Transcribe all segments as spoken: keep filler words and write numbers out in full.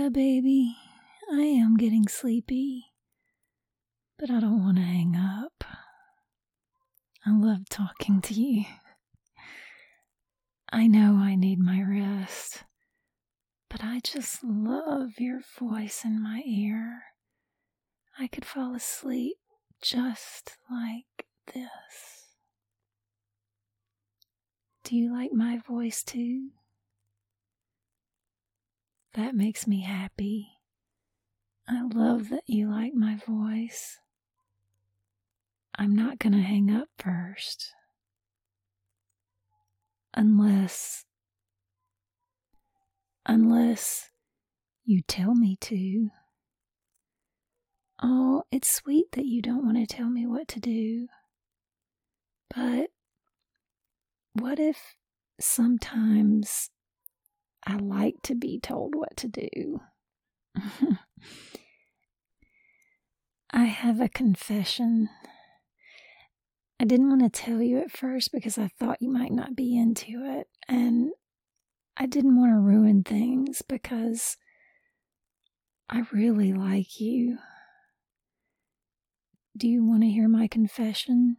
Yeah, baby, I am getting sleepy, but I don't want to hang up. I love talking to you. I know I need my rest, but I just love your voice in my ear. I could fall asleep just like this. Do you like my voice too? That makes me happy. I love that you like my voice. I'm not gonna hang up first. Unless, unless you tell me to. Oh, it's sweet that you don't want to tell me what to do. But what if sometimes I like to be told what to do? I have a confession. I didn't want to tell you at first because I thought you might not be into it, and I didn't want to ruin things because I really like you. Do you want to hear my confession?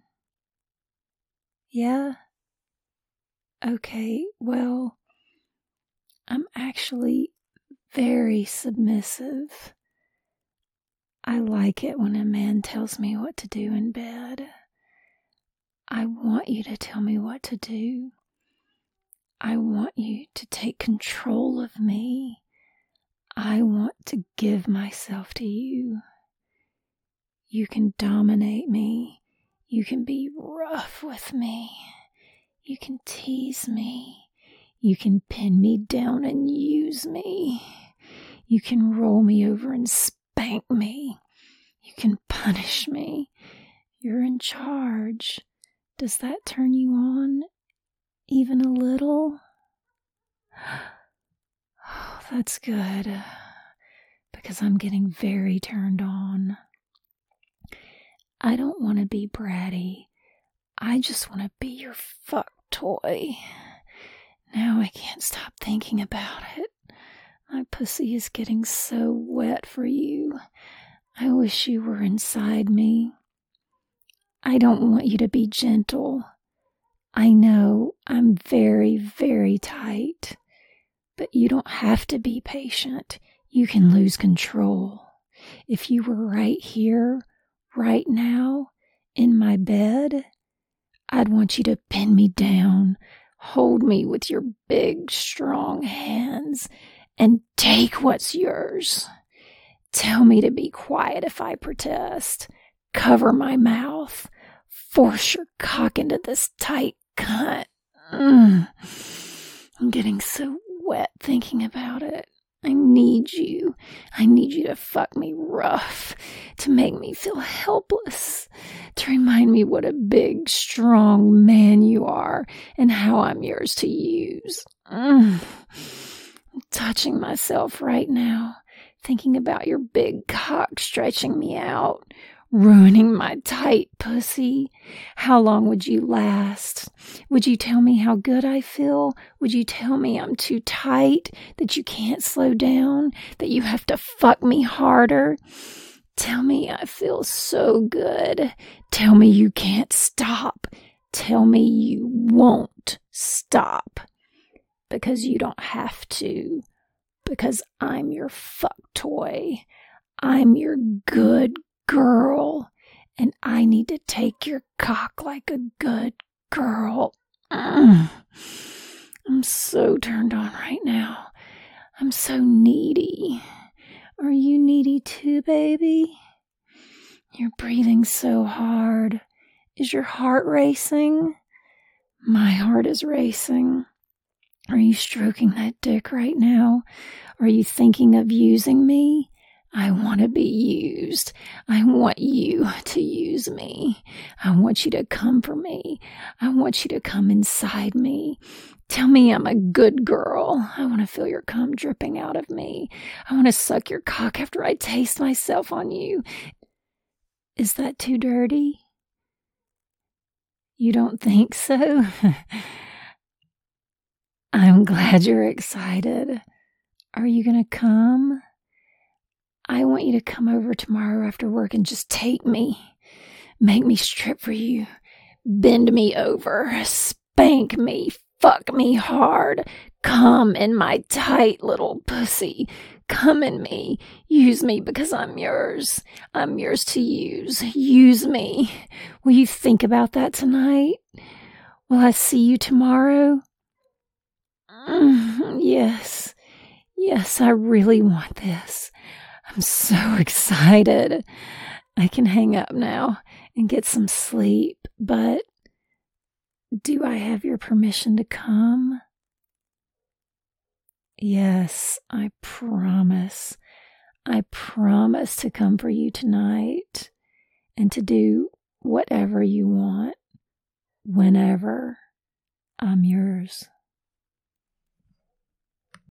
Yeah? Okay, well, I'm actually very submissive. I like it when a man tells me what to do in bed. I want you to tell me what to do. I want you to take control of me. I want to give myself to you. You can dominate me. You can be rough with me. You can tease me. You can pin me down and use me. You can roll me over and spank me. You can punish me. You're in charge. Does that turn you on even a little? Oh, that's good, because I'm getting very turned on. I don't want to be bratty. I just want to be your fuck toy. Now I can't stop thinking about it. My pussy is getting so wet for you. I wish you were inside me. I don't want you to be gentle. I know I'm very, very tight, but you don't have to be patient. You can lose control. If you were right here, right now, in my bed, I'd want you to pin me down, hold me with your big, strong hands, and take what's yours. Tell me to be quiet if I protest. Cover my mouth. Force your cock into this tight cunt. Mm. I'm getting so wet thinking about it. I need you. I need you to fuck me rough, to make me feel helpless, to remind me what a big, strong man you are and how I'm yours to use. Mm. I'm touching myself right now, thinking about your big cock stretching me out, ruining my tight pussy. How long would you last? Would you tell me how good I feel? Would you tell me I'm too tight, that you can't slow down, that you have to fuck me harder? Tell me I feel so good. Tell me you can't stop. Tell me you won't stop. Because you don't have to. Because I'm your fuck toy. I'm your good girl, and I need to take your cock like a good girl. Mm. I'm so turned on right now. I'm so needy. Are you needy too, baby? You're breathing so hard. Is your heart racing? My heart is racing. Are you stroking that dick right now? Are you thinking of using me? I want to be used. I want you to use me. I want you to come for me. I want you to come inside me. Tell me I'm a good girl. I want to feel your cum dripping out of me. I want to suck your cock after I taste myself on you. Is that too dirty? You don't think so? I'm glad you're excited. Are you gonna come? I want you to come over tomorrow after work and just take me. Make me strip for you. Bend me over. Spank me. Fuck me hard. Come in my tight little pussy. Come in me. Use me because I'm yours. I'm yours to use. Use me. Will you think about that tonight? Will I see you tomorrow? Mm, yes. Yes, I really want this. I'm so excited. I can hang up now and get some sleep, but do I have your permission to come? Yes, I promise. I promise to come for you tonight and to do whatever you want, whenever. I'm yours.